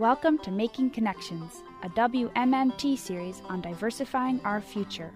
Welcome to Making Connections, a WMMT series on diversifying our future.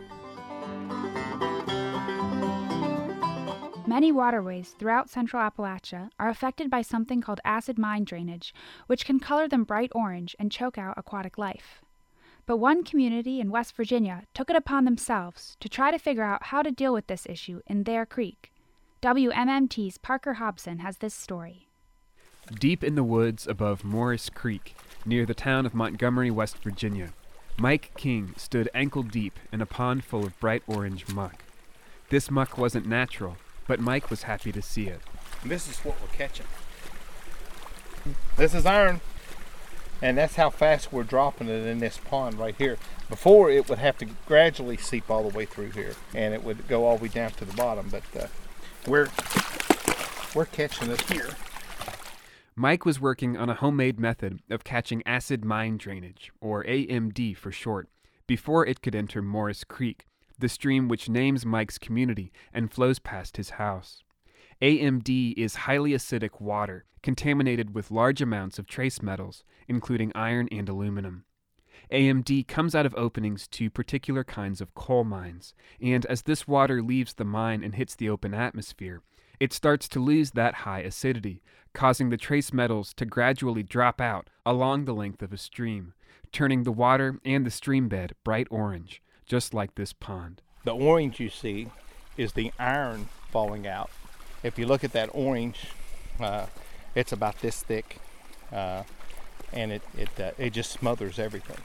Many waterways throughout central Appalachia are affected by something called acid mine drainage, which can color them bright orange and choke out aquatic life. But one community in West Virginia took it upon themselves to try to figure out how to deal with this issue in their creek. WMMT's Parker Hobson has this story. Deep in the woods above Morris Creek, near the town of Montgomery, West Virginia, Mike King stood ankle-deep in a pond full of bright orange muck. This muck wasn't natural, but Mike was happy to see it. This is what we're catching. This is iron, and that's how fast we're dropping it in this pond right here. Before, it would have to gradually seep all the way through here, and it would go all the way down to the bottom, but we're catching it here. Mike was working on a homemade method of catching acid mine drainage, or AMD for short, before it could enter Morris Creek, the stream which names Mike's community and flows past his house. AMD is highly acidic water, contaminated with large amounts of trace metals, including iron and aluminum. AMD comes out of openings to particular kinds of coal mines, and as this water leaves the mine and hits the open atmosphere, it starts to lose that high acidity, causing the trace metals to gradually drop out along the length of a stream, turning the water and the stream bed bright orange, just like this pond. The orange you see is the iron falling out. If you look at that orange, it's about this thick, and it just smothers everything.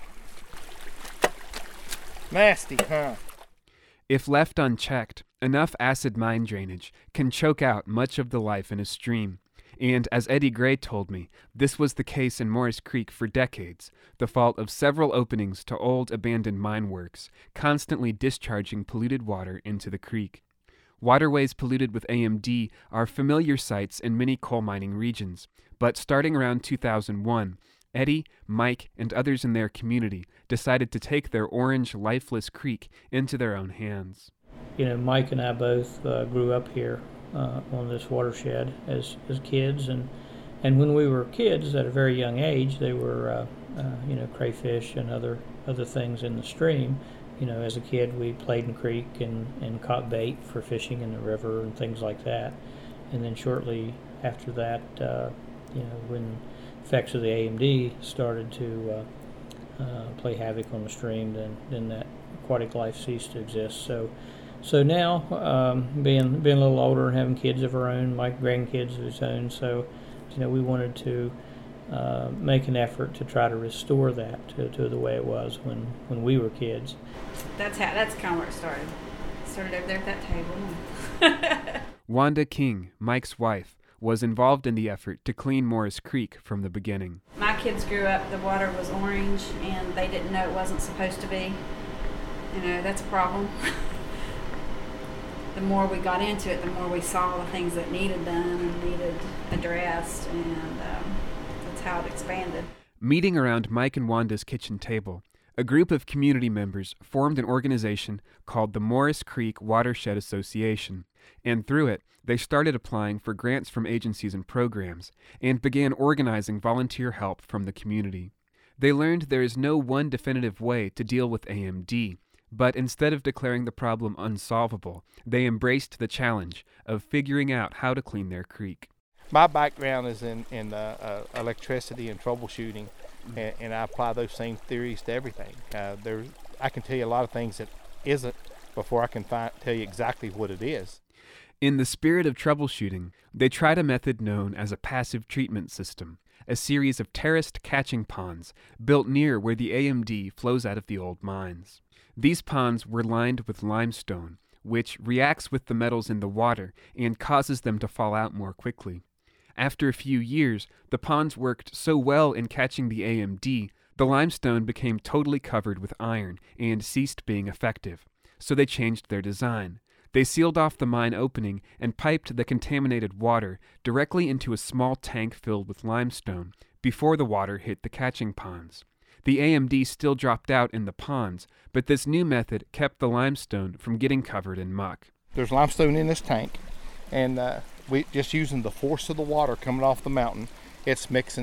Nasty, huh? If left unchecked, enough acid mine drainage can choke out much of the life in a stream. And as Eddie Gray told me, this was the case in Morris Creek for decades, the fault of several openings to old abandoned mine works, constantly discharging polluted water into the creek. Waterways polluted with AMD are familiar sights in many coal mining regions, but starting around 2001, Eddie, Mike, and others in their community decided to take their orange, lifeless creek into their own hands. You know, Mike and I both grew up here on this watershed as kids, and when we were kids at a very young age, they were crayfish and other things in the stream. You know, as a kid, we played in the creek and caught bait for fishing in the river and things like that. And then shortly after that, when effects of the AMD started to play havoc on the stream, then that aquatic life ceased to exist. So now, being a little older and having kids of our own, my grandkids of his own, so we wanted to make an effort to try to restore that to the way it was when we were kids. That's kind of where it started. It started over there at that table. Wanda King, Mike's wife, was involved in the effort to clean Morris Creek from the beginning. My kids grew up, the water was orange, and they didn't know it wasn't supposed to be. That's a problem. The more we got into it, the more we saw the things that needed done and needed addressed, and that's how it expanded. Meeting around Mike and Wanda's kitchen table, a group of community members formed an organization called the Morris Creek Watershed Association, and through it, they started applying for grants from agencies and programs, and began organizing volunteer help from the community. They learned there is no one definitive way to deal with AMD, but instead of declaring the problem unsolvable, they embraced the challenge of figuring out how to clean their creek. My background is in electricity and troubleshooting, and I apply those same theories to everything. I can tell you a lot of things that isn't before I can tell you exactly what it is. In the spirit of troubleshooting, they tried a method known as a passive treatment system, a series of terraced catching ponds built near where the AMD flows out of the old mines. These ponds were lined with limestone, which reacts with the metals in the water and causes them to fall out more quickly. After a few years, the ponds worked so well in catching the AMD, the limestone became totally covered with iron and ceased being effective, so they changed their design. They sealed off the mine opening and piped the contaminated water directly into a small tank filled with limestone before the water hit the catching ponds. The AMD still dropped out in the ponds, but this new method kept the limestone from getting covered in muck. There's limestone in this tank, and we just using the force of the water coming off the mountain, it's mixing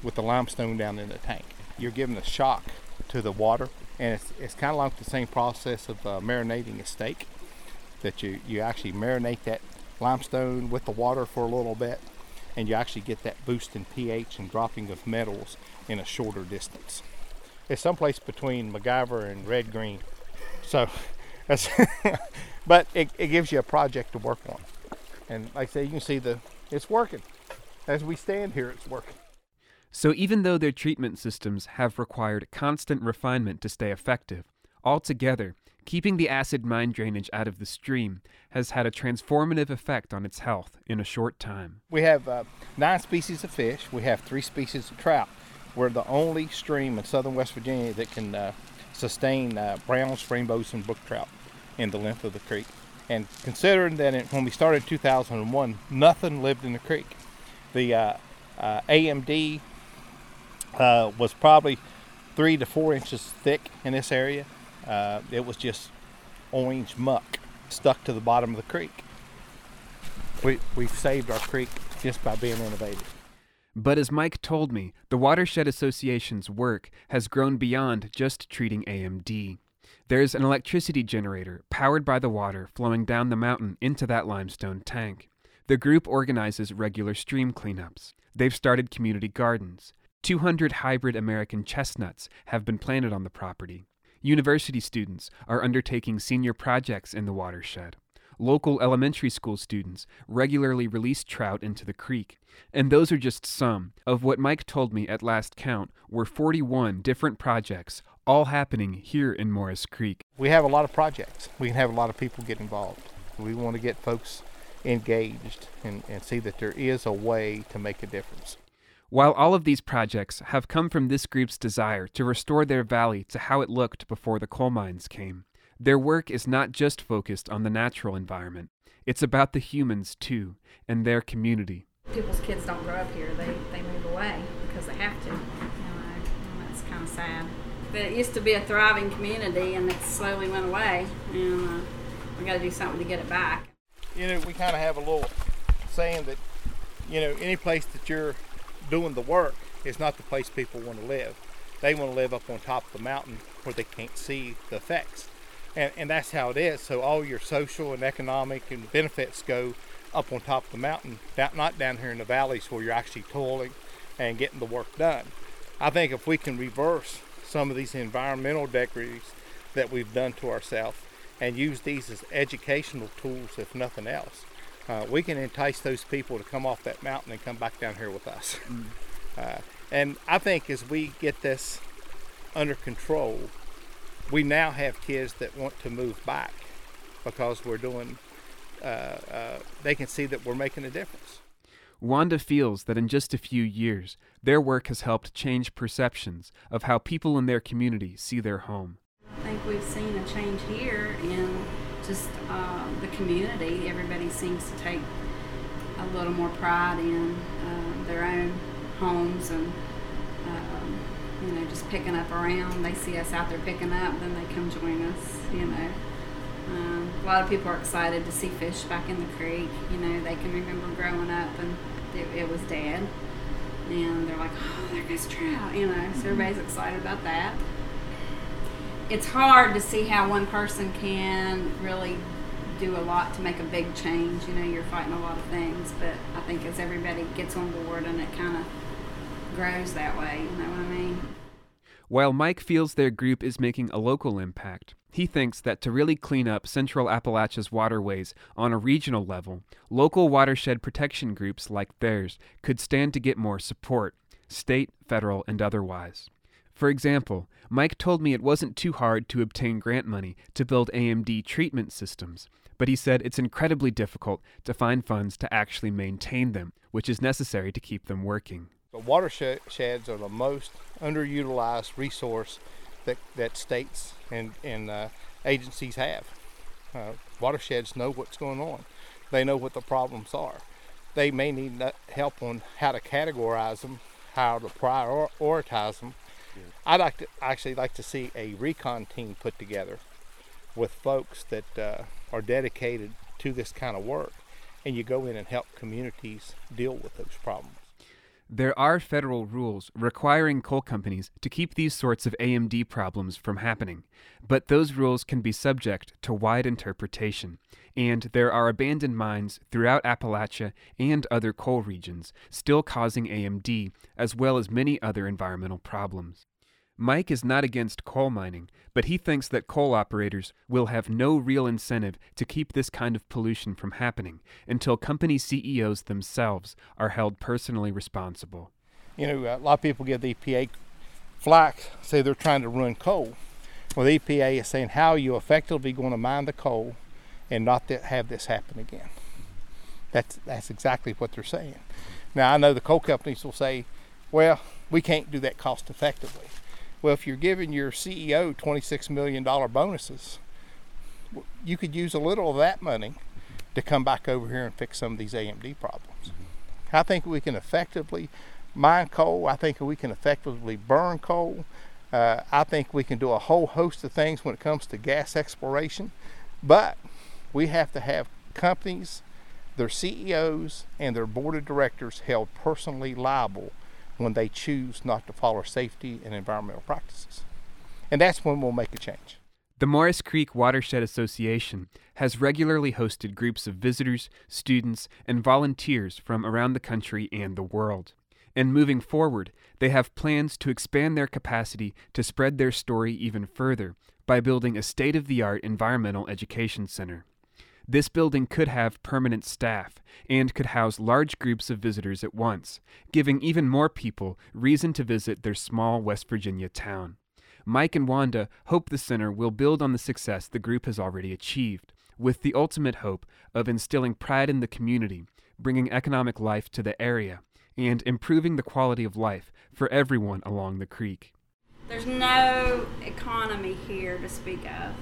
with the limestone down in the tank. You're giving a shock to the water, and it's kind of like the same process of marinating a steak, that you actually marinate that limestone with the water for a little bit, and you actually get that boost in pH and dropping of metals in a shorter distance. It's someplace between MacGyver and Red Green. So, that's but it gives you a project to work on. And like I say, you can see it's working. As we stand here, it's working. So even though their treatment systems have required constant refinement to stay effective, altogether, keeping the acid mine drainage out of the stream has had a transformative effect on its health in a short time. We have 9 species of fish. We have 3 species of trout. We're the only stream in southern West Virginia that can sustain browns, rainbows, and brook trout in the length of the creek. And considering that when we started in 2001, nothing lived in the creek. The AMD was probably 3 to 4 inches thick in this area. It was just orange muck stuck to the bottom of the creek. We've saved our creek just by being innovative. But as Mike told me, the Watershed Association's work has grown beyond just treating AMD. There's an electricity generator powered by the water flowing down the mountain into that limestone tank. The group organizes regular stream cleanups. They've started community gardens. 200 hybrid American chestnuts have been planted on the property. University students are undertaking senior projects in the watershed. Local elementary school students regularly release trout into the creek. And those are just some of what Mike told me at last count were 41 different projects, all happening here in Morris Creek. We have a lot of projects. We can have a lot of people get involved. We want to get folks engaged and see that there is a way to make a difference. While all of these projects have come from this group's desire to restore their valley to how it looked before the coal mines came, their work is not just focused on the natural environment. It's about the humans, too, and their community. People's kids don't grow up here. They move away because they have to. And that's kind of sad. But it used to be a thriving community, and it slowly went away. And we got to do something to get it back. We kind of have a little saying that, any place that you're doing the work is not the place people want to live. They want to live up on top of the mountain where they can't see the effects. And that's how it is. So all your social and economic and benefits go up on top of the mountain, not down here in the valleys where you're actually toiling and getting the work done. I think if we can reverse some of these environmental degrees that we've done to ourselves and use these as educational tools, if nothing else, we can entice those people to come off that mountain and come back down here with us. And I think as we get this under control, we now have kids that want to move back because we're doing, they can see that we're making a difference. Wanda feels that in just a few years, their work has helped change perceptions of how people in their community see their home. I think we've seen a change here in just the community. Everybody seems to take a little more pride in their own homes and just picking up around. They see us out there picking up, then they come join us. A lot of people are excited to see fish back in the creek. They can remember growing up and it was dead, and they're like, oh, there goes trout. So everybody's excited about that. It's hard to see how one person can really do a lot to make a big change. You're fighting a lot of things, but I think as everybody gets on board and it kind of grows that way, you know what I mean? While Mike feels their group is making a local impact, he thinks that to really clean up Central Appalachia's waterways on a regional level, local watershed protection groups like theirs could stand to get more support, state, federal, and otherwise. For example, Mike told me it wasn't too hard to obtain grant money to build AMD treatment systems, but he said it's incredibly difficult to find funds to actually maintain them, which is necessary to keep them working. The watersheds are the most underutilized resource that states and agencies have. Watersheds know what's going on. They know what the problems are. They may need help on how to categorize them, how to prioritize them. I'd actually like to see a recon team put together with folks that are dedicated to this kind of work, and you go in and help communities deal with those problems. There are federal rules requiring coal companies to keep these sorts of AMD problems from happening, but those rules can be subject to wide interpretation, and there are abandoned mines throughout Appalachia and other coal regions still causing AMD, as well as many other environmental problems. Mike is not against coal mining, but he thinks that coal operators will have no real incentive to keep this kind of pollution from happening until company CEOs themselves are held personally responsible. You know, a lot of people give the EPA flack, say they're trying to ruin coal. Well, the EPA is saying, how are you effectively going to mine the coal and not have this happen again? That's exactly what they're saying. Now, I know the coal companies will say, well, we can't do that cost effectively. Well, if you're giving your CEO $26 million bonuses, you could use a little of that money to come back over here and fix some of these AMD problems. I think we can effectively mine coal. I think we can effectively burn coal. I think we can do a whole host of things when it comes to gas exploration. But we have to have companies, their CEOs, and their board of directors held personally liable when they choose not to follow safety and environmental practices. And that's when we'll make a change. The Morris Creek Watershed Association has regularly hosted groups of visitors, students, and volunteers from around the country and the world. And moving forward, they have plans to expand their capacity to spread their story even further by building a state-of-the-art environmental education center. This building could have permanent staff and could house large groups of visitors at once, giving even more people reason to visit their small West Virginia town. Mike and Wanda hope the center will build on the success the group has already achieved, with the ultimate hope of instilling pride in the community, bringing economic life to the area, and improving the quality of life for everyone along the creek. There's no economy here to speak of.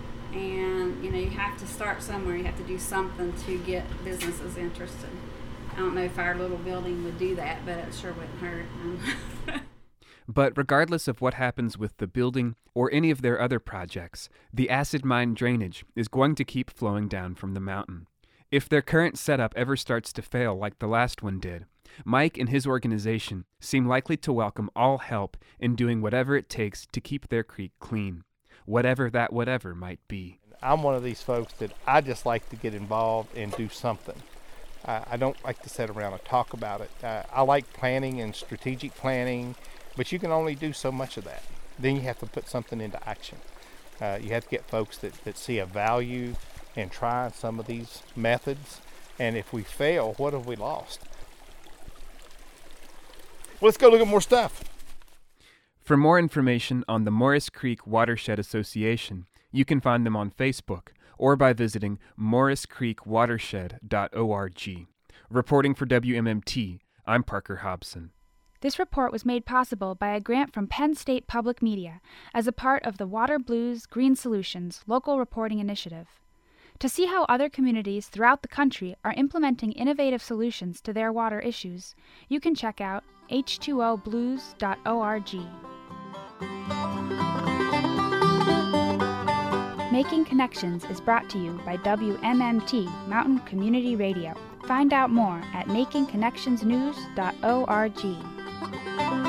And, you know, you have to start somewhere. You have to do something to get businesses interested. I don't know if our little building would do that, but it sure wouldn't hurt. But regardless of what happens with the building or any of their other projects, the acid mine drainage is going to keep flowing down from the mountain. If their current setup ever starts to fail like the last one did, Mike and his organization seem likely to welcome all help in doing whatever it takes to keep their creek clean. Whatever that whatever might be. I'm one of these folks that I just like to get involved and do something. I don't like to sit around and talk about it. I like planning and strategic planning, but you can only do so much of that. Then you have to put something into action. You have to get folks that see a value in trying some of these methods. And if we fail, what have we lost? Well, let's go look at more stuff. For more information on the Morris Creek Watershed Association, you can find them on Facebook or by visiting morriscreekwatershed.org. Reporting for WMMT, I'm Parker Hobson. This report was made possible by a grant from Penn State Public Media as a part of the Water Blues Green Solutions local reporting initiative. To see how other communities throughout the country are implementing innovative solutions to their water issues, you can check out h2oblues.org. Making Connections is brought to you by WMMT Mountain Community Radio. Find out more at makingconnectionsnews.org.